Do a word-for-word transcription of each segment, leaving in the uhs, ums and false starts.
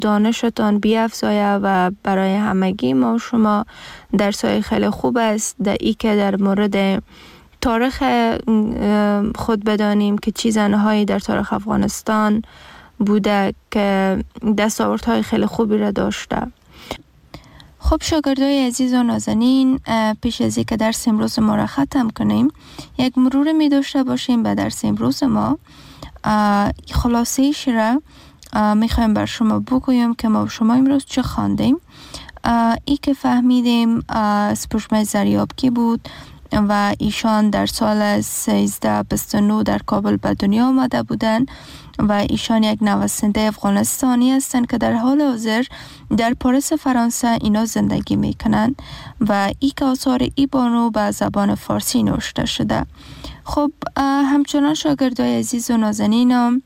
دانشتان بیافزایه و برای همگی ما و شما درسای خیلی خوب است. در ای که در مورد تاریخ خود بدانیم که چه زنهایی در تاریخ افغانستان بوده که دستاوردهای خیلی خوبی را داشته. خب شاگردای عزیز و نازنین، پیش از اینکه درس امروز ما را ختم کنیم یک مرور می داشته باشیم به درس امروز ما. خلاصه‌ایش را می خوایم بر شما بگویم که ما شما امروز چه خواندیم. ای که فهمیدیم سپوږمۍ زریاب کی بود و ایشان در سال سیزده و بیست و نه در کابل به دنیا آمده بودند و ایشان یک نویسنده افغانستانی هستند که در حال حاضر در پاریس فرانسه اینا زندگی میکنند و ای که آثار ای بانو به زبان فارسی نوشته شده. خب همچنان شاگردای عزیز و نازنینم،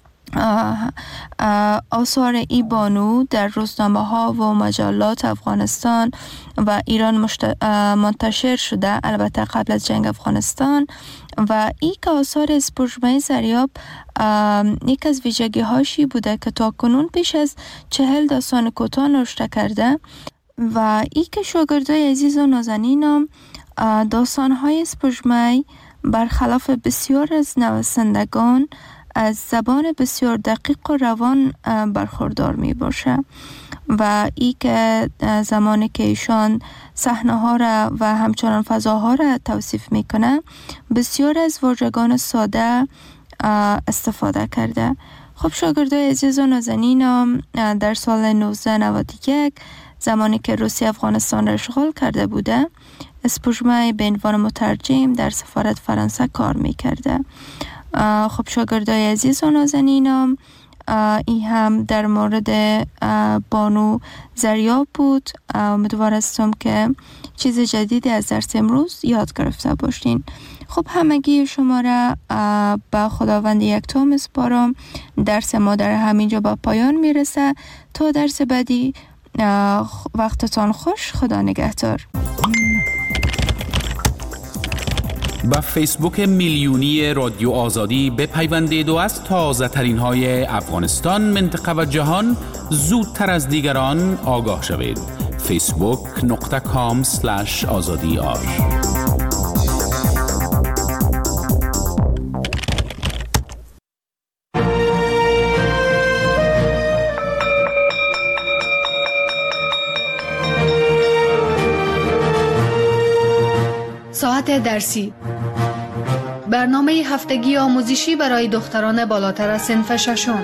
آثار ای بانو در روزنامه ها و مجلات افغانستان و ایران مشت... منتشر شده، البته قبل از جنگ افغانستان. و ای که آثار سپوږمۍ زریاب یک از ویژگی هاشی بوده که تا کنون پیش از چهل داستان کوتاه نوشته کرده و ای که شاگردای عزیز و نازنینم، داستان های سپوږمۍ برخلاف بسیار از نویسندگان از زبان بسیار دقیق و روان برخوردار می باشه و ای که زمانی که ایشان صحنه ها را و همچنان فضاها را توصیف میکنه بسیار از واژگان ساده استفاده کرده. خب شاگردای عزیز و نازنینم، در سال نوزده نود و یک زمانی که روسیه افغانستان را اشغال کرده بوده، سپوږمۍ به عنوان مترجم در سفارت فرانسه کار میکرده. خب شاگردای عزیز و نازنینم، این هم در مورد بانو زریاب بود. امیدوار هستم که چیز جدیدی از درس امروز یاد گرفته باشین. خب همگی شما را به خداوند یکتا میسپارم. درس ما در همینجا به پایان میرسه. تا درس بعدی وقتتان خوش. خدا نگهدار. با فیسبوک میلیونی رادیو آزادی بپیوندید و از تازه ترین های افغانستان، منطقه و جهان زودتر از دیگران آگاه شوید. فیسبوک نقطه کام سلش آزادی آر. ساعت درسی، برنامه هفتگی آموزشی برای دختران بالاتر از صنف ششم.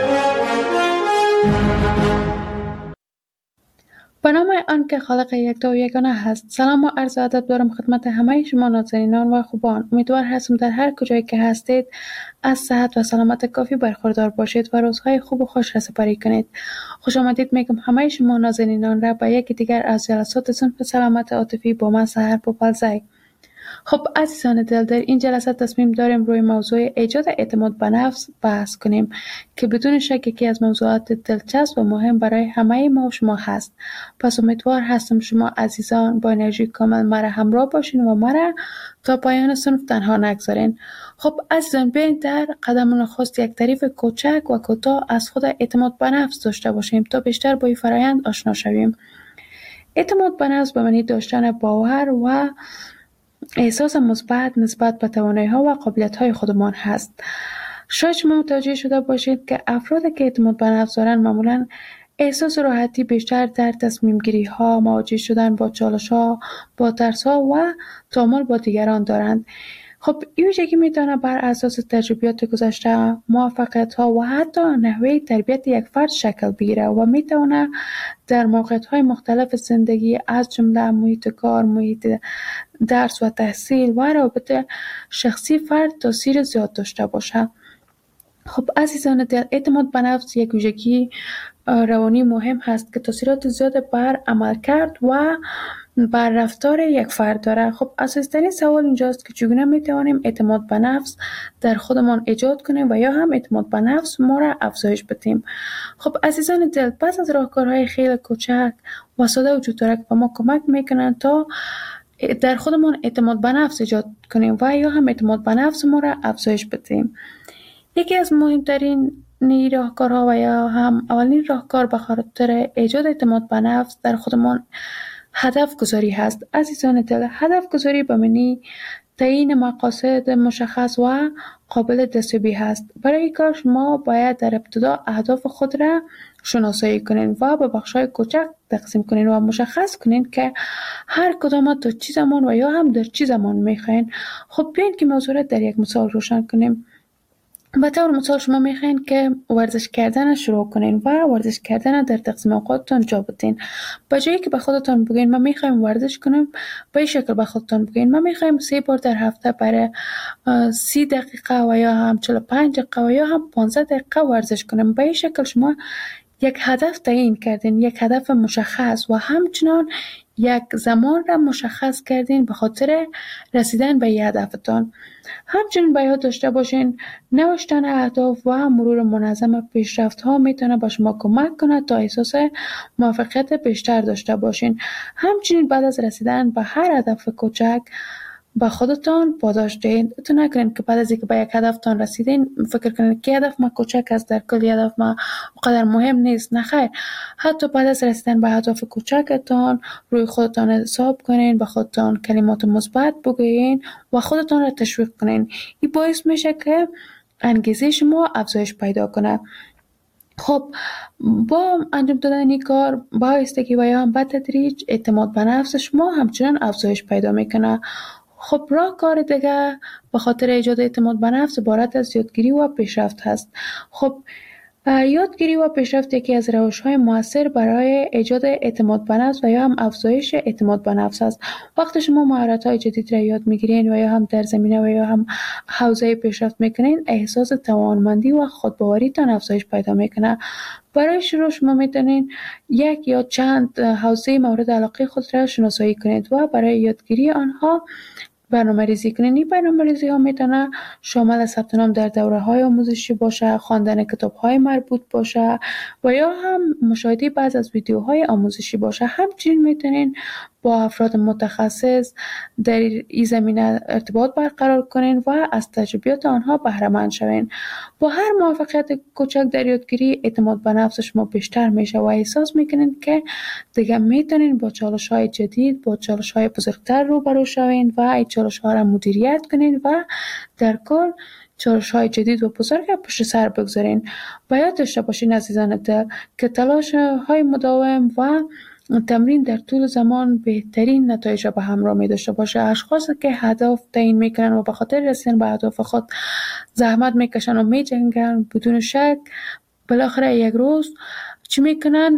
به نام آن که خالق یکتا و یگانه هست. سلام و عرض ادب دارم خدمت همه شما نازنینان و خوبان. امیدوار هستم در هر کجایی که هستید از صحت و سلامت کافی برخوردار باشید و روزهای خوب و خوش را سپری کنید. خوش آمدید میگم همه شما نازنینان را به یکی دیگر از جلسات صنف سلامت عاطفی با من سحر پوپلزی. خب عزیزان دل، در این جلسه تصمیم داریم روی موضوع ایجاد اعتماد به نفس بحث کنیم که بدون شک یکی از موضوعات دلچسب و مهم برای همه ما و شما هست. پس امیدوار هستم شما عزیزان با انرژی کامل مرا همراه باشین و مرا تا پایان صنف تنها نگذارین. خب عزیزان، بیاین در قدم نخست یک تعریف کوچک و کوتاه از خود اعتماد به نفس داشته باشیم تا بیشتر با این فرآیند آشنا شویم. اعتماد به نفس به معنی داشتن باور و احساس مثبت نسبت به توانایی‌ها و قابلیت‌های خودمان هست. شاید شما متوجه شده باشید که افرادی که اعتماد به نفس دارند معمولاً احساس راحتی بیشتر در تصمیم گیری ها، مواجه شدن با چالش ها، با ترس ها و تعامل با دیگران دارند. خب این ویژگی میتونه بر اساس تجربیات گذشته، موفقیت ها و حتی نحوه تربیت یک فرد شکل بگیره و میتونه در موقعیت های مختلف زندگی از جمله محیط کار، محیط درس و تحصیل و روابط شخصی فرد تاثیر زیاد داشته باشه. خب عزیزان دل، اعتماد به نفس یک ویژگی روانی مهم هست که تاثیرات زیاد بر عملکرد و بر رفتار یک فرد داره. خب اساسی‌ترین سوال اینجاست که چگونه میتوانیم اعتماد به نفس در خودمان ایجاد کنیم و یا هم اعتماد به نفس ما را افزایش بدیم. خب عزیزان دل، پس از راهکارهای خیلی کوچک و ساده وجود داره که به ما کمک میکنن تا در خودمان اعتماد به نفس ایجاد کنیم و یا هم اعتماد به نفس ما را افزایش بدیم. یکی از مهمترین اولین راهکارها و یا هم اولین راهکار به خاطر ایجاد اعتماد به نفس در خودمان هدف گذاری هست. عزیزان دل، هدف گذاری به معنی تعیین مقاصد مشخص و قابل دستیابی هست. برای این کار شما باید در ابتدا اهداف خود را شناسایی کنین و به بخش‌های کوچک تقسیم کنین و مشخص کنین که هر کدام تا چه زمان و یا هم در چه زمان میخواین. خب بیاین که موضوع را در یک مثال روشن کنیم. به طور مثال شما میخواین که ورزش کردن شروع کنین و ورزش کردن در تقسیم اوقاتتان جا بدین. به جایی که به خودتان بگین من میخوایم ورزش کنم، به این شکل به خودتان بگین من میخوایم سه بار در هفته برای سی دقیقه و یا هم چهل و پنج دقیقه و یا هم پانزده دقیقه ورزش کنم. به این شکل شما یک هدف تعیین کردین، یک هدف مشخص و همچنان یک زمان را مشخص کردین به خاطر رسیدن به هدفتان. همچنین باید داشته باشین نوشتن اهداف و مرور منظم پیشرفت ها میتونه به شما کمک کنه تا احساس موفقیت بیشتر داشته باشین. همچنین بعد از رسیدن به هر هدف کوچک با خودتان پاداش دهید. تو نکنین که بعد از اینکه به یک هدفتان رسیدین فکر کنین که هدف ما کوچک است، در کل هدف ما اونقدر مهم نیست. نه خیر، حتی بعد از رسیدن به هدف کوچکتان روی خودتان حساب کنین، به خودتان کلمات مثبت بگویین و خودتان را تشویق کنین. این باعث میشه که انگیزه شما افزایش پیدا کنه. خب با انجام دادن این کار با آهستگی و یا هم به تدریج اعتماد به نفس شما همچنان افزایش پیدا میکنه. خب راهکار دیگه به خاطر ایجاد اعتماد به نفس عبارت از یادگیری و پیشرفت هست. خب یادگیری و پیشرفت یکی از روش‌های مؤثر برای ایجاد اعتماد به نفس و یا هم افزایش اعتماد به نفس است. وقتی شما مهارت‌های جدید را یاد می‌گیرین و یا هم در زمینه و یا هم حوزه پیشرفت می‌کنین، احساس توانمندی و خودباوریتان افزایش پیدا می‌کنه. برای شروع شما میتونین یک یا چند حوزه مورد علاقه خود را شناسایی کنید و برای یادگیری آنها برنامه ریزی کنید. این برنامه ریزی ها میتونه شامل ثبت نام در دوره های آموزشی باشه، خواندن کتاب های مربوط باشه و یا هم مشاهده بعض از ویدیوهای آموزشی باشه. همچنین میتونین با افراد متخصص در این زمینه ارتباط برقرار کنین و از تجربیات آنها بهره مند شوین. با هر موفقیت کوچک در یادگیری اعتماد به نفس شما بیشتر میشه و احساس میکنین که دیگه میتونین با چالش های جدید، با چالش های بزرگتر روبرو شوین و این چالش ها را مدیریت کنین و در کل چالش های جدید و بزرگ پشت سر بگذارین. باید داشته باشین عزیزان دل که تلاش های مداوم و تمرین در طول زمان بهترین نتایج را به همراه می داشته باشه. اشخاصی که هدف تعیین میکنن و به خاطر رسیدن به اهداف خود زحمت میکشن و میجنگن، بدون شک بالاخره یک روز چی میکنن؟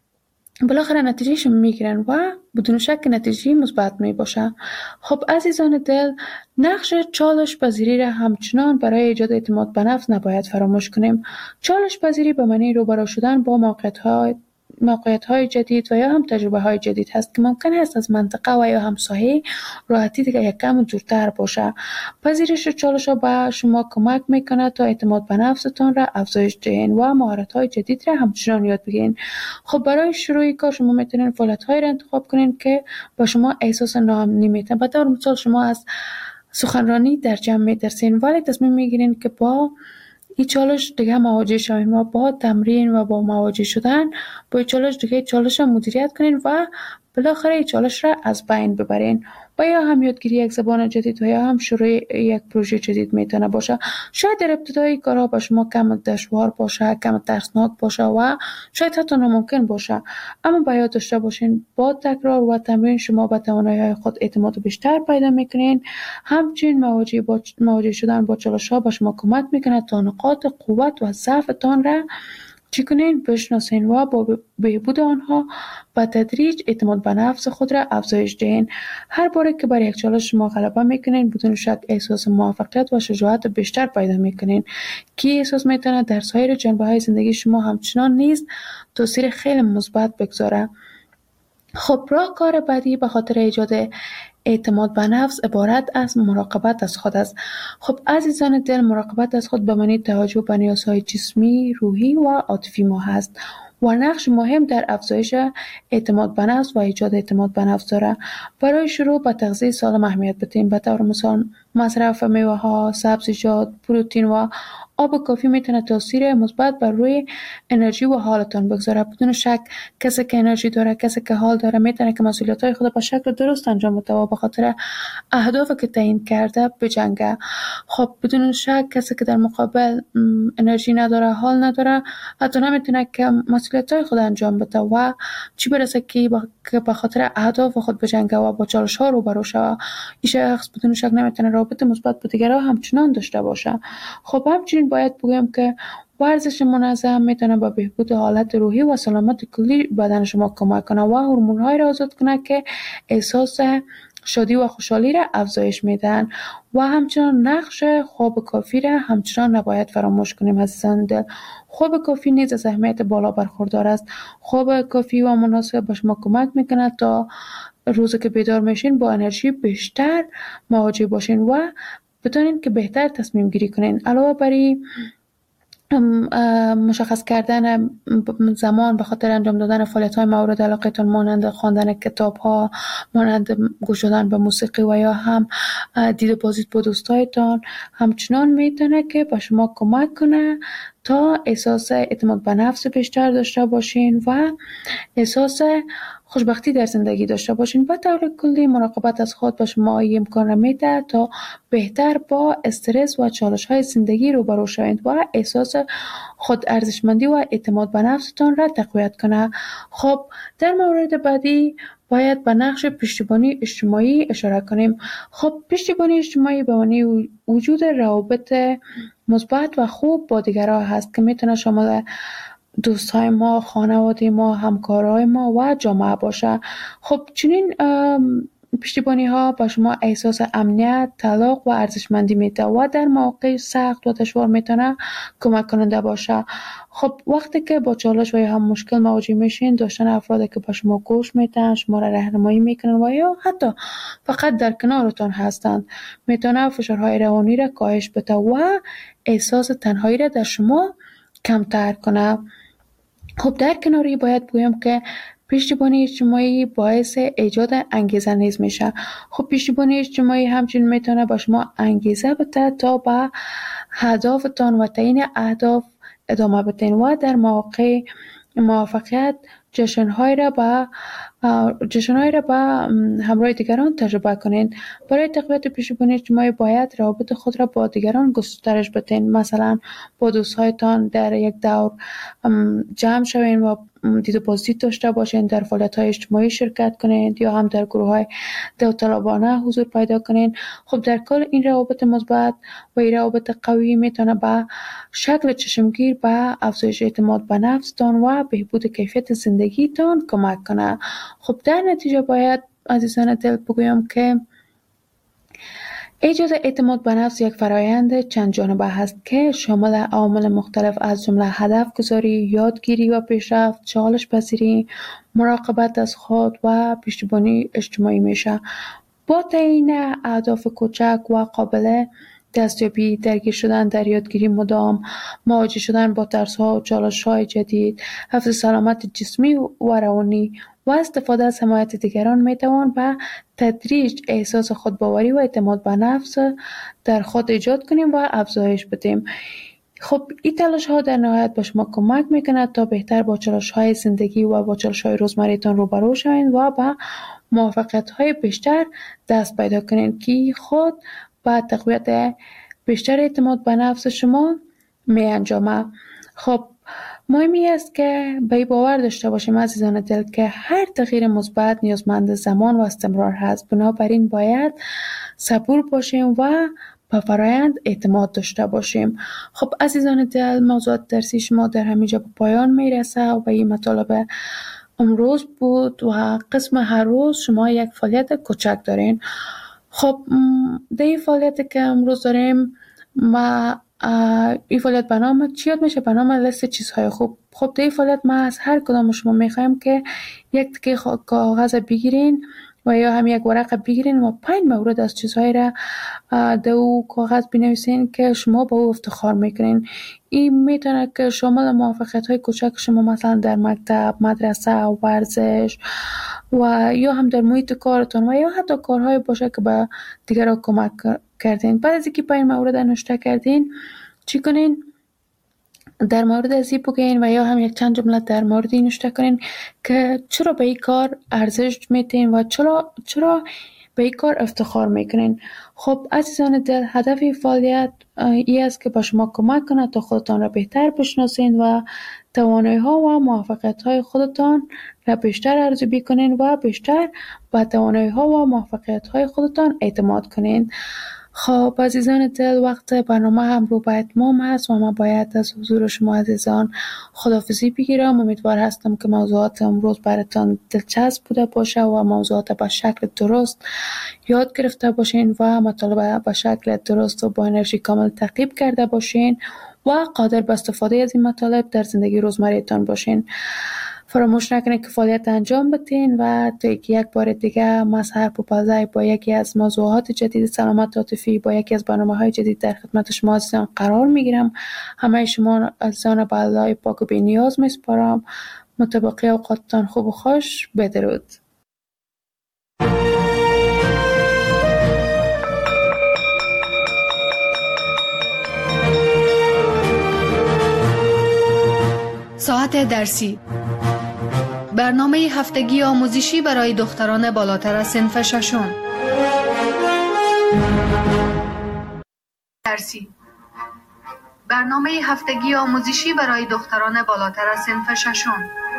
بالاخره نتیجهش میگیرن و بدون شک نتیجه مثبت می باشه. خب عزیزان دل، نقش چالش پذیری را همچنان برای ایجاد اعتماد به نفس نباید فراموش کنیم. چالش پذیری به معنی روبرو شدن با موقعیت‌های موقعیت‌های جدید و یا هم تجربه‌های جدید هست که ممکن است از منطقه و یا هم ساحه راحتی دیگه یک کم دورتر باشه. پذیرش چالش‌ها به شما کمک میکنه تا اعتماد به نفستان را افزایش دهین و مهارت‌های جدید را همچنان یاد بگیرین. خب برای شروع کار شما میتونین فعالیت‌هایی را انتخاب کنین که با شما احساس ناامنی میتن. به طور مثال شما از سخنرانی در جمع میترسین ولی تصمیم میگیرین که با این چالش دیگه مواجه شوین و با تمرین و با مواجه شدن با این چالش دیگه چالش را مدیریت کنین و بالاخره این چالش را از بین ببرین. و یا هم یادگیری یک زبان جدید و یا هم شروع یک پروژه جدید میتونه باشه. شاید در ابتدای کارها با شما کم دشوار باشه، کم ترسناک باشه و شاید حتی ناممکن باشه، اما باید داشته باشین با تکرار و تمرین شما به توانایی‌های خود اعتماد بیشتر پیدا میکنین. همچنین مواجه با مواجه شدن با چالش‌ها با شما کمک میکنه تا نقاط قوت و ضعفتان را چی کنین؟ بشناسین و با بهبود آنها با تدریج اعتماد به نفس خود را افزایش دهین. هر باره که بر یک چالش شما غلبه میکنین بدون شک احساس موفقیت و شجاعت بیشتر پیدا میکنین که احساس میتونه در سایر جنبه‌های زندگی شما همچنان نیز تاثیر خیلی مثبت بگذاره. خب راهکار بعدی به خاطر ایجاد اعتماد به نفس عبارت از مراقبت از خود است. خب عزیزان دل، مراقبت از خود به معنی توجه به نیازهای جسمی، روحی و عاطفی ما هست و نقش مهم در افزایش اعتماد به نفس و ایجاد اعتماد به نفس داره. برای شروع به تغذیه سالم اهمیت بدیم. به طور مثال مصرف میوه ها، سبزیجات، پروتئین و آب کافی میتونه تاثیر مثبت بر روی انرژی و حالتان بگذاره. بدون شک کسی که انرژی داره، کسی که حال داره، میتونه که مسئولیت‌های خود به شکل درست انجام بده و به خاطر اهدافی که تعیین کرده بجنگه. خب بدون شک کسی که در مقابل انرژی نداره، حال نداره، حتی نمیتونه که مسئولیت‌های خود انجام بده و چی برسه که به خاطر اهداف خود بجنگه و با چالش‌ها روبرو شه. این شخص بدون شک نمیتونه رابطه مثبت با دیگران همچنان داشته باشه. خب همچنین باید بگم که ورزش منظم میتونه به بهبود حالت روحی و سلامت کلی بدن شما کمک کنه و هورمون‌های را آزاد کنه که احساس شادی و خوشحالی را افزایش میدن و همچنان نقش خواب کافی را همچنان نباید فراموش کنیم عزیزان دل. خواب کافی نیز از اهمیت بالا برخوردار است. خواب کافی و مناسب به شما کمک میکنه تا روزی که بیدار میشین با انرژی بیشتر مواجه باشین و بتونین که بهتر تصمیم گیری کنین. علاوه بر این مشخص کردن زمان به خاطر انجام دادن فعالیت‌های مورد علاقتان مانند خواندن کتاب‌ها، مانند گوش دادن به موسیقی و یا هم دید بازدید با دوستایتان همچنان میتونه که به شما کمک کنه تا احساس اعتماد به نفس بیشتر داشته باشین و احساس خوشبختی در زندگی داشته باشین. و طور کلی مراقبت از خود به شما این امکان را میده تا بهتر با استرس و چالش‌های زندگی روبرو شوید و احساس خود ارزشمندی و اعتماد به نفستان را تقویت کنه. خب در مورد بعدی باید به نقش پشتیبانی اجتماعی اشاره کنیم. خب پشتیبانی اجتماعی به معنی وجود روابط مثبت و خوب با دیگران هست که میتونه شامل دوستای ما، خانواده ما، همکارای ما و جامعه باشه. خب چنین پشتیبانی ها به شما احساس امنیت، تعلق و ارزشمندی میده و در مواقع سخت و دشوار میتونه کمک کننده باشه. خب وقتی که با چالش و یا هم مشکل مواجه میشین، داشتن افرادی که به شما گوش میدن، شما را راهنمایی میکنن و یا حتی فقط در کنارتان هستند میتونه فشارهای روانی را کاهش بده و احساس تنهایی را در شما کمتر کنه. خب در کناری باید بگویم که پشتیبانی اجتماعی باعث ایجاد انگیزه نیز میشه. خب پشتیبانی اجتماعی همچنین میتونه با شما انگیزه بده تا به هدفتان و تعیین اهداف ادامه بدین و در مواقع موفقیت جشن‌های را با جشن‌های را با همراه دیگران تجربه کنین. برای تقویت پشتیبانی اجتماعی باید روابط خود را با دیگران گسترش بدین. مثلا با دوستایتان در یک دور جمع شوین و دید و بازدید داشته باشین، در فعالیت‌های اجتماعی شرکت کنین یا هم در گروه‌های داوطلبانه حضور پیدا کنین. خب در کل این روابط مثبت و این روابط قوی میتونه به شکل چشمگیر به افزایش اعتماد به نفستان و بهبود کیفیت زندگیتان کمک کنه. خب در نتیجه باید عزیزان دل بگویم که ایجاد اعتماد به نفس یک فرایند چند جانبه هست که شامل عوامل مختلف از جمله هدف گذاری، یادگیری و پیشرفت، چالش پذیری، مراقبت از خود و پشتیبانی اجتماعی میشه. با تعیین اهداف کوچک و قابل دستیابی، درگیر شدن در یادگیری مدام، مواجه شدن با ترس‌ها و چالش‌های جدید، حفظ سلامت جسمی و روانی و استفاده از حمایت دیگران میتوان به تدریج احساس خودباوری و اعتماد به نفس در خود ایجاد کنیم و افزایش بدیم. خب این تلاش ها در نهایت به شما کمک میکنه تا بهتر با چالش های زندگی و با چالش های روزمره‌تان روبرو شوین و با موفقیت های بیشتر دست پیدا کنین که خود با تقویت بیشتر اعتماد به نفس شما می انجامه. خب مهمی است که به این باور داشته باشیم عزیزان دل که هر تغییر مثبت نیازمند زمان و استمرار هست. بنابراین باید صبور باشیم و به فرایند اعتماد داشته باشیم. خب عزیزان دل، موضوعات درسی شما در همینجا به پایان میرسه و این مطالب امروز بود و قسم هر روز شما یک فعالیت کوچک دارین. خب در این فعالیت که امروز داریم ما این فعالیت به نام چی یاد میشه؟ به نام لیست چیزهای خوب. خب در این فعالیت ما از هر کدام شما میخوایم که یک تکه کاغذ بگیرین و یا هم یک ورق بگیرین و پنج مورد از چیزهای را در او کاغذ بنویسین که شما با او افتخار میکنین. این میتونه که شامل موفقیت های کوچک شما مثلا در مکتب، مدرسه، ورزش و یا هم در محیط کارتون و یا حتی کارهای باشه که به دیگران کمک کردین. بعد از اینکه پای مورد نوشته کردین چی کنین؟ در مورد از این بگین و یا هم یک چند جمله در مورد این نوشته کنین که چرا به این کار ارزش میتین و چرا چرا به این کار افتخار میکنین. خب عزیزان دل، هدف فعالیت ای است که با شما کمک کنه تا خودتان را بهتر بشناسین و توانایی ها و موفقیت های خودتان را بیشتر ارزیابی کنین و بیشتر به توانایی ها و موفقیت های خودتان اعتماد کنین. خب عزیزان دل، وقت برنامه هم رو به اتمام است و من باید از حضور شما عزیزان خداحافظی بگیرم. امیدوار هستم که موضوعات امروز براتان دلچسب بوده باشه و موضوعات به شکل درست یاد گرفته باشین و مطالب به شکل درست و با انرژی کامل تعقیب کرده باشین و قادر به استفاده از این مطالب در زندگی روزمره‌تان باشین. فراموش نکنید که فعالیت انجام بدین و تا یک بار دیگه من سحر پوپلزی با یکی از موضوعات جدید سلامت عاطفی با یکی از برنامه‌های جدید در خدمت شما عزیزان قرار میگیرم. همه شما عزیزان به الله پاک و بی‌نیاز میسپارم. متبقی اوقاتتان خوب و خوش. بدرود. ساعت درسی، برنامه هفتگی آموزشی برای دختران بالاتر از صنف ششم. درسی، برنامه هفتگی آموزشی برای دختران بالاتر از صنف ششم.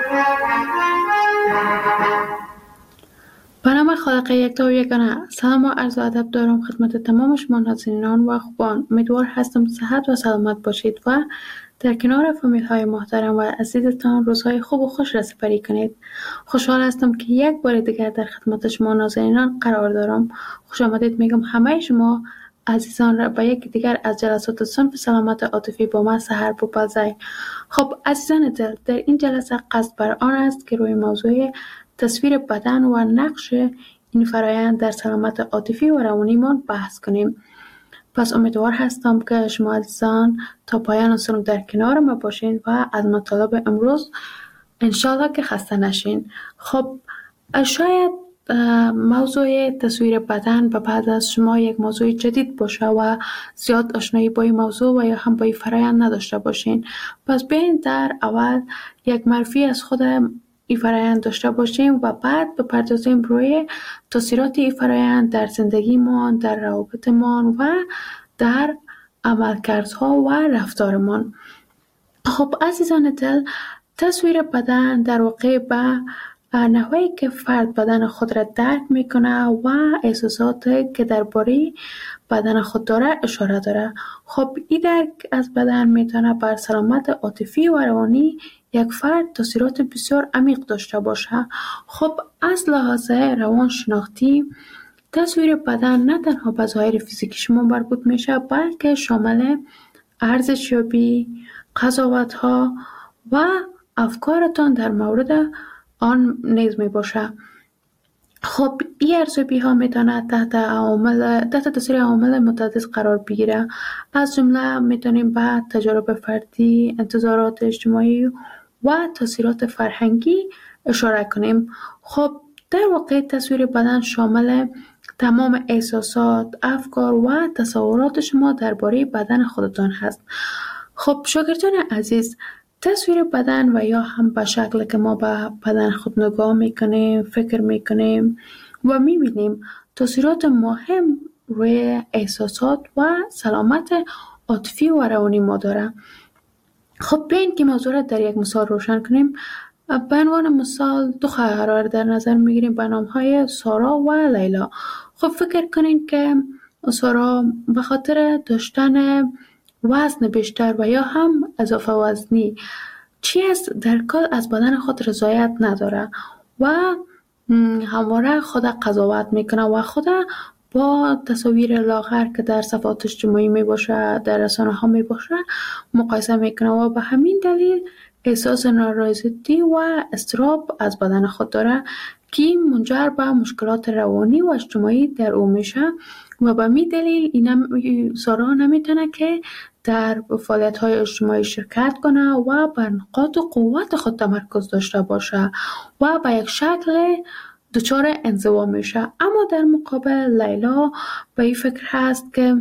به نام خالق یکتا و یگانه، سلام و عرض ادب دارم خدمت تمام شما ناظرینان و خوبان. امیدوار هستم صحت و سلامت باشید و در کنار فامیل های محترم و عزیزتان روزهای خوب و خوش را سپری کنید. خوشحال هستم که یک بار دیگر در خدمت شما ناظرینان قرار دارم. خوش آمدید میگم همه شما عزیزان را به یک دیگر از جلسات صنف سلامت عاطفی با من سحر پوپلزی. خب عزیزان دل، در این جلسه قصد بر آن است که روی موضوع تصویر بدن و نقش این فرایند در سلامت عاطفی و روانیمان بحث کنیم. پس امیدوار هستم که شما عزیزان تا پایان سنم در کنار ما باشین و از مطالب امروز انشالله که خسته نشین. خب شاید موضوع تصویر بدن به بعد از شما یک موضوع جدید باشه و زیاد آشنایی با این موضوع و یا هم با این فرایند نداشته باشین. پس بیاین در اول یک معرفی از خود این فرایند داشته باشیم و بعد بپردازیم روی تاثیرات این فرایند در زندگیمان، در روابطمان و در عملکردها و رفتارمان. خب عزیزان دل، تصویر بدن در واقع به نحوی که فرد بدن خود را درک میکنه و احساساتی که درباره بدن خود داره اشاره داره. خب این درک از بدن میتونه بر سلامت عاطفی و روانی یک فرد تاثیرات بسیار عمیق داشته باشه. خب از لحاظ روان شناختی تصویر بدن نه تنها به ظاهر فیزیکی شما مربوط میشه، بلکه شامل ارزشیابی، قضاوت‌ها و افکارتان در مورد آن نیز می باشه. خب این ارزیابی ها میتونه تحت عوامل تحت تاثیر عوامل متعدد قرار بگیره. از جمله میتونیم به تجارب فردی، انتظارات اجتماعی و تاثیرات فرهنگی اشاره کنیم. خب در واقع تصویر بدن شامل تمام احساسات، افکار و تصورات شما درباره بدن خودتان هست. خب شاگردان عزیز، تصویر بدن و یا هم به شکل که ما به بدن خود نگاه میکنیم، فکر میکنیم و میبینیم تاثیرات مهم روی احساسات و سلامت عاطفی و روانی ما داره. خب بیاین که موضوع را در یک مثال روشن کنیم. به عنوان مثال دو خواهر در نظر میگیریم به نامهای سارا و لیلا. خب فکر کنین که سارا به خاطر داشتن وزن بیشتر و یا هم اضافه وزنی چی است در کل از بدن خود رضایت نداره و همواره خود قضاوت میکنه و خود با تصاویر لاغر که در صفحات اجتماعی می باشه، در رسانه ها می باشه مقایسه میکنه و به همین دلیل احساس نارضایتی و اضطراب از بدن خود داره که منجر به مشکلات روانی و اجتماعی در او میشه و به می دلیل این سارا نمیتونه که در فعالیت های اجتماعی شرکت کنه و بر نقاط قوت خود تمرکز داشته باشه و به یک شکل دچار انزوا میشه. اما در مقابل لیلا به این فکر هست که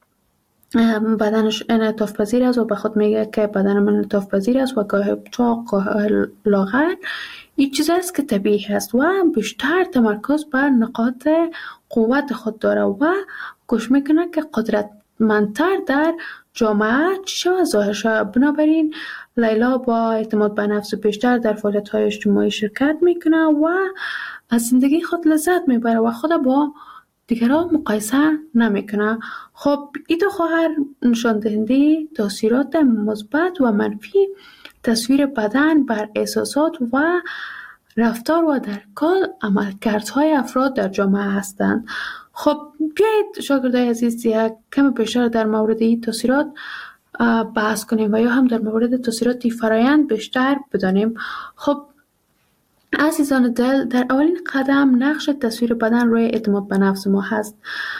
بدنش انعطاف پذیر است و به خود میگه که بدن من انعطاف پذیر است و گاه چاق گاه لاغر. این چیز است که طبیعی است و بیشتر تمرکز بر نقاط قوت خود داره و کوشش میکنه که قدرتمندتر در جامعه چی شود ظاهر شود. بنابراین لیلا با اعتماد به نفس بیشتر در فعالیت‌های اجتماعی شرکت میکنه و از زندگی خود لذت میبره و خود با دیگران مقایسه نمیکنه. خب این دو خواهر نشان دهنده تاثیرات مثبت و منفی تصویر بدن بر احساسات و رفتار و در کل عملکردهای افراد در جامعه هستند. خب بیایید شاگردای عزیز یک کم بیشتر در مورد این تاثیرات بحث کنیم و یا هم در مورد تاثیرات فرایند بیشتر بدانیم. خب عزیزان دل، در اولین قدم نقش تصویر بدن روی اعتماد به نفس ما هست.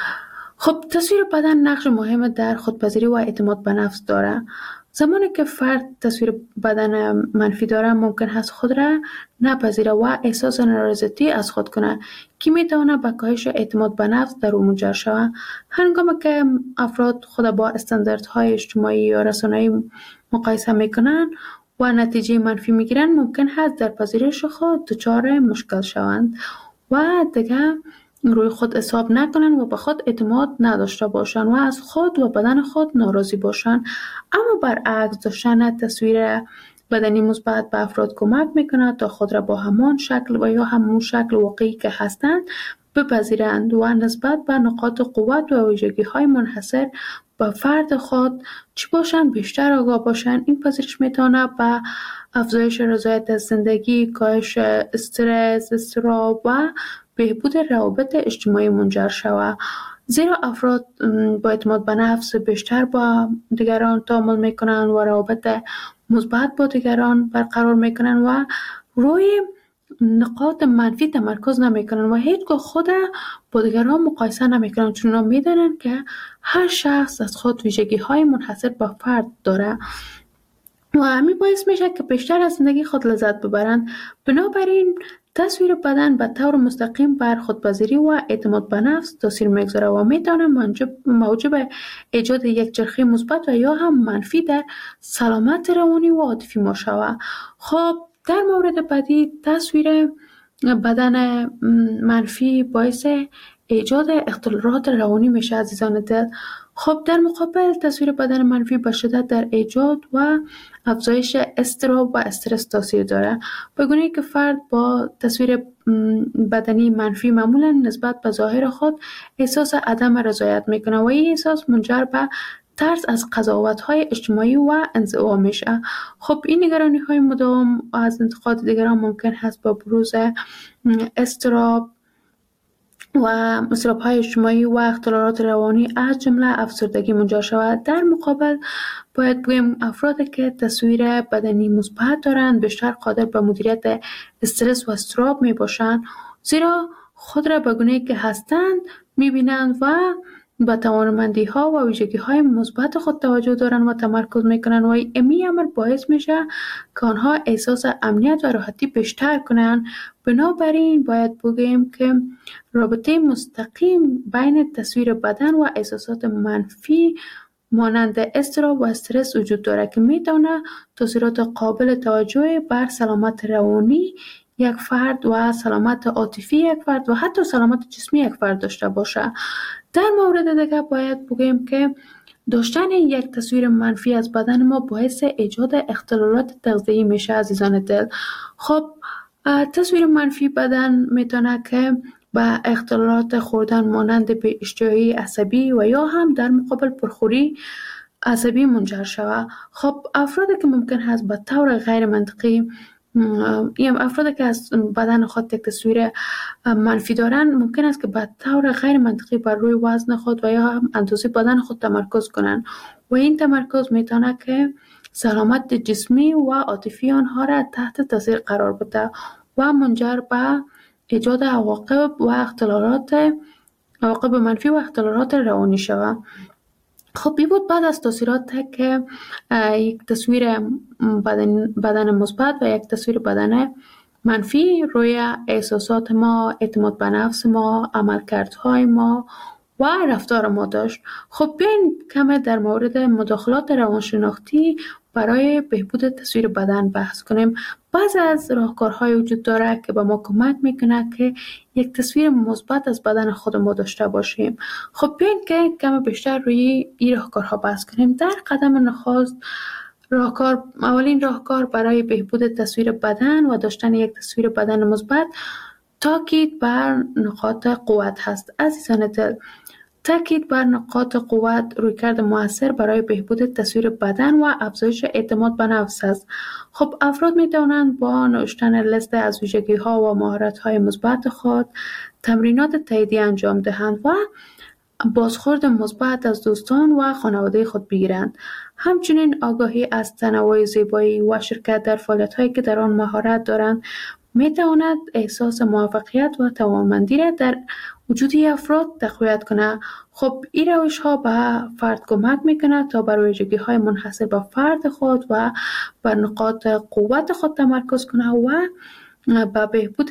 خب تصویر بدن نقش مهم در خودپذیری و اعتماد به نفس داره. زمانی که فرد تصویر بدن منفی داره ممکن هست خود را نپذیره و احساس نارضایتی از خود کنه که میتونه به کاهش اعتماد به نفس در او منجر شود. هنگامی که افراد خود با استانداردهای اجتماعی یا رسانه‌ای مقایسه میکنن و نتیجه منفی میگیرن ممکن هست در پذیرش خود دچار مشکل شوند و دیگه روی خود حساب نکنن و به خود اعتماد نداشته باشن و از خود و بدن خود ناراضی باشن. اما برعکس داشتن تصویر بدنی مثبت به افراد کمک میکنه تا خود را با همان شکل و یا همون شکل واقعی که هستند بپذیرند و نسبت به نقاط قوت و ویژگی های منحصر به فرد خود چی باشن بیشتر آگاه باشن. این پذیرش میتونه به افزایش رضایت از زندگی، کاهش استرس، اضطراب و بهبود روابط اجتماعی منجر شود. زیرا افراد با اعتماد به نفس بیشتر با دیگران تعامل میکنن و روابط مثبت با دیگران برقرار میکنن و روی نقاط منفی تمرکز نمیکنن و هیچگاه خود با دیگران مقایسه نمیکنن، چون میدونن که هر شخص از خود ویژگی های منحصر به فرد داره و همین باعث میشه که بیشتر از زندگی خود لذت ببرن. بنابراین تصویر بدن به طور مستقیم بر خودپذیری و اعتماد به نفس تاثیر میگذاره و میتونه موجب ایجاد یک چرخه مثبت و یا هم منفی در سلامت روانی و عاطفی ما شود. خب در مورد بعدی تصویر بدن منفی باعث ایجاد اختلالات روانی میشه عزیزان دل. خب در مقابل تصویر بدن منفی به شدت در ایجاد و افزایش اضطراب و استرس تاثیر داره، به گونه‌ای که فرد با تصویر بدنی منفی معمولا نسبت به ظاهر خود احساس عدم رضایت میکنه و این احساس منجر به ترس از قضاوت‌های اجتماعی و انزوا میشه. خب این نگرانی‌های مداوم از انتقاد دیگران ممکن هست با بروز اضطراب و اضطراب‌های اجتماعی و اختلالات روانی از جمله افسردگی منجر شود. در مقابل باید بگیم افرادی که تصویر بدنی مثبت دارند بیشتر قادر به مدیریت استرس و اضطراب می باشند، زیرا خود را به گونه‌ای که هستند می‌بینند و به توانمندی‌ها و ویژگی‌های مثبت خود توجه دارند و تمرکز می‌کنند و این امر باعث میشه که آنها احساس امنیت و راحتی بیشتر کنند. بنابراین باید بگیم که رابطه مستقیم بین تصویر بدن و احساسات منفی مانند اضطراب و استرس وجود دارد که میتونه تاثیرات قابل توجهی بر سلامت روانی یک فرد و سلامت عاطفی یک فرد و حتی سلامت جسمی یک فرد داشته باشه. در مورد دیگه باید بگیم که داشتن یک تصویر منفی از بدن ما باعث ایجاد اختلالات تغذیه‌ای میشه عزیزان دل. خب تصویر منفی بدن میتونه که به اختلالات خوردن مانند به اشتهایی عصبی و یا هم در مقابل پرخوری عصبی منجر شود. خب افرادی که ممکن هست به طور غیر منطقی یا افرادی که از بدن خود یک تصویر منفی دارن ممکن است که به طور غیر منطقی بر روی وزن خود و یا هم اندازه بدن خود تمرکز کنند و این تمرکز میتونه که سلامت جسمی و عاطفی آنها را تحت تاثیر قرار بده و منجر به ایجاد عواقب و اختلالات عواقب منفی و اختلالات روانی شود. خب این بود بعد از تاثیرات که یک تصویر بدن, بدن مثبت و یک تصویر بدن منفی روی احساسات ما، اعتماد به نفس ما، عملکردهای ما و رفتار ما داشت. خب بیاین کم در مورد مداخلات روانشناختی برای بهبود تصویر بدن بحث کنیم. بعضی از راهکارهای وجود داره که به ما کمک میکنه که یک تصویر مثبت از بدن خود ما داشته باشیم. خب بیاین که کم بیشتر روی این راهکارها بحث کنیم. در قدم نخست راهکار اولین راهکار برای بهبود تصویر بدن و داشتن یک تصویر بدن مثبت تاکید بر نقاط قوت هست. عزیزان دل، تاکید بر نقاط قوت رویکرد مؤثر برای بهبود تصویر بدن و افزایش اعتماد به نفس است. خب افراد می توانند با نوشتن لیست از ویژگی ها و مهارت های مثبت خود تمرینات تاییدی انجام دهند و بازخورد مثبت از دوستان و خانواده خود بگیرند. همچنین آگاهی از تنوع زیبایی و شرکت در فعالیت‌هایی که در آن مهارت دارند می تواند احساس موفقیت و توانمندی را در وجود افراد تقویت کند. خب این روش ها به فرد کمک می کند تا بر ویژگی های منحصر به فرد خود و بر نقاط قوت خود تمرکز کند و به بهبود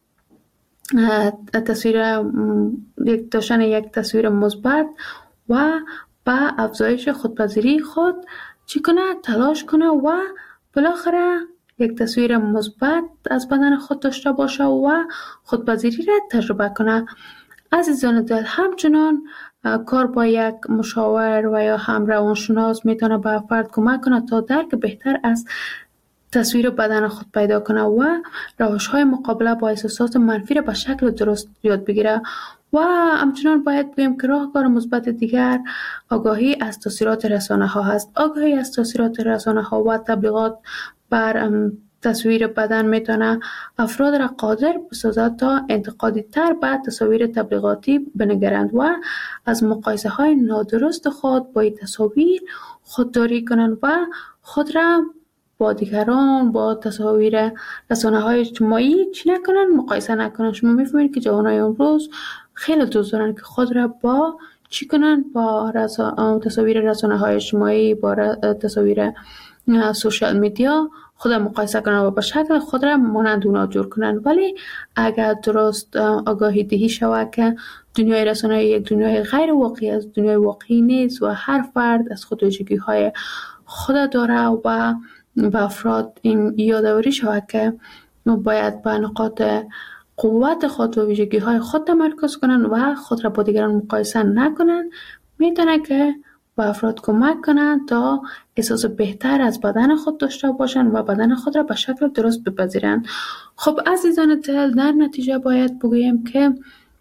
تصویر یک داشتن یک تصویر مثبت و به افزایش خودپذیری خود چی کنه تلاش کنه و بالاخره یک تصویر مثبت از بدن خود داشته باشه و خودپذیری را تجربه کنه. عزیزان دل، همچنان کار با یک مشاور و یا هم روانشناس میتونه به فرد کمک کنه تا درک بهتر از تصویر بدن خود پیدا کنه و روش‌های مقابله با احساسات منفی را به شکل درست یاد بگیره. و همچنان باید بگیم که راهکار مثبت دیگر آگاهی از تاثیرات رسانه ها هست. آگاهی از تاثیرات رسانه ها و تبلیغات بر تصویر بدن میتونه افراد را قادر بسازد تا انتقادی تر به تصاویر تبلیغاتی بنگرند و از مقایسه های نادرست خود با این تصاویر خودداری کنند و خود را با دیگران با تصاویر رسانه های اجتماعی چی نکنن، مقایسه نکنن. شما میفهمید که جوانای امروز خیلی دوست دارن که خود را با چی کنن، با رسا... تصاویر رسانه های اجتماعی، با ر... تصاویر سوشال میدیا خود را مقایسه کنن و به شکل خود را مانند اونا جور کنن. ولی اگر درست آگاهی دهی شود که دنیای رسانه یک دنیای غیر واقعی از دنیای واقعی نیست و هر فرد از خود ویژگی های خود داره و به افراد این یادآوری شود که باید به نقاط قوت خود و ویژگی های خود تمرکز کنند و خود را با دیگران مقایسه نکنند، میتونه که به افراد کمک کنند تا احساس بهتر از بدن خود داشته باشند و بدن خود را به شکل درست بپذیرند. خب عزیزان دل، در نتیجه باید بگوییم که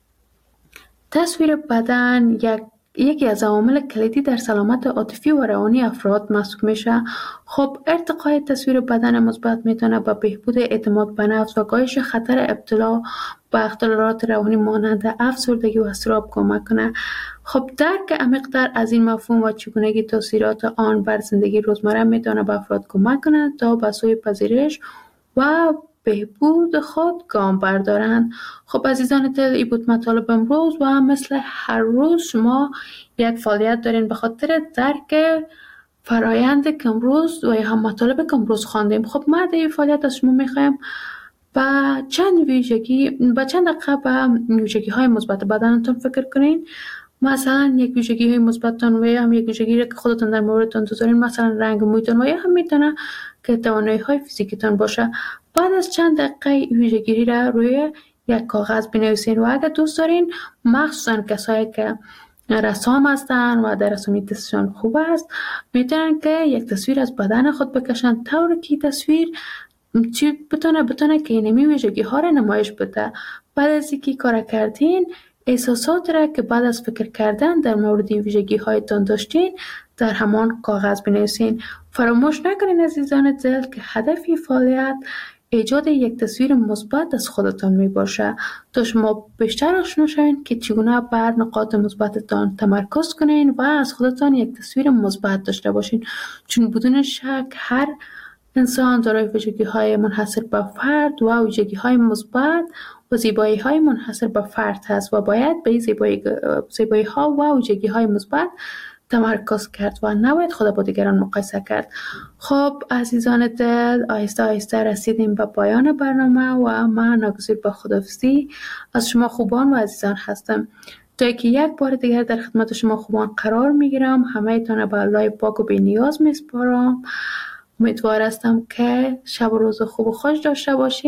تصویر بدن یک یکی از عوامل کلیدی در سلامت عاطفی و روانی افراد محسوب میشه. خب ارتقای تصویر بدن مثبت میتونه به بهبود اعتماد به نفس و کاهش خطر ابتلا به اختلالات روانی مانند افسردگی و اضطراب کمک کنه. خب درک عمیق‌تر از این مفهوم و چگونگی تاثیرات آن بر زندگی روزمره میتونه به افراد کمک کنه تا به سوی پذیرش و بهبود خود گام بردارند. خب عزیزان دل، این بود مطالب امروز و مثل هر روز شما یک فعالیت دارین به خاطر درک فرایند که امروز و یا هم مطالب که امروز خواندیم. خب ما در این فعالیت از شما میخوایم با چند ویژگی با چند دقیقه به ویژگی های مثبت بدنتون فکر کنین. مثلا یک ویژگی های مثبتتون و یا هم یک ویژگی که خودتون در موردتون دوست دارین، مثلا رنگ مویتون و یا هم میتونه که توانایی های فیزیکیتون باشه. بعد از چند دقیقه ویژگی را روی یک کاغذ بنویسین و اگر دوست دارین، مخصوصا کسایی که رسام هستن و در رسامی دستشان خوب است، میتونن که یک تصویر از بدن خود بکشن طوری که تصویر چی بتونه بتونه که اینمی ویژگی ها را نمایش بده. بعد از اینکه کار کردین، احساسات را که بعد از فکر کردن در مورد این ویژگی هایتان داشتین در همان کاغذ بنویسین. فراموش نکنین عزیزان دل که هدف فعالیت ایجاد یک تصویر مثبت از خودتان می باشه تا شما بیشتر آشنا شوین که چگونه بر نقاط مثبتتان تمرکز کنین و از خودتان یک تصویر مثبت داشته باشین، چون بدون شک هر انسان دارای ویژگی های منحصر به فرد و ویژگی های مثبت و زیبایی های منحصر به فرد هست و باید به زیبایی زیبایی ها و ویژگی های مثبت تمرکز کرد و نباید خود با دیگران مقایسه کرد. خب عزیزان دل، آهسته آهسته رسیدیم به پایان برنامه و من ناگزیر به خداحافظی از شما خوبان و عزیزان هستم. جایی که یک بار دیگر در خدمت شما خوبان قرار میگیرم، همه تان به الله پاک و بی نیاز میسپارم. امیدوار هستم که شب و روز خوب و خوش داشته باشید.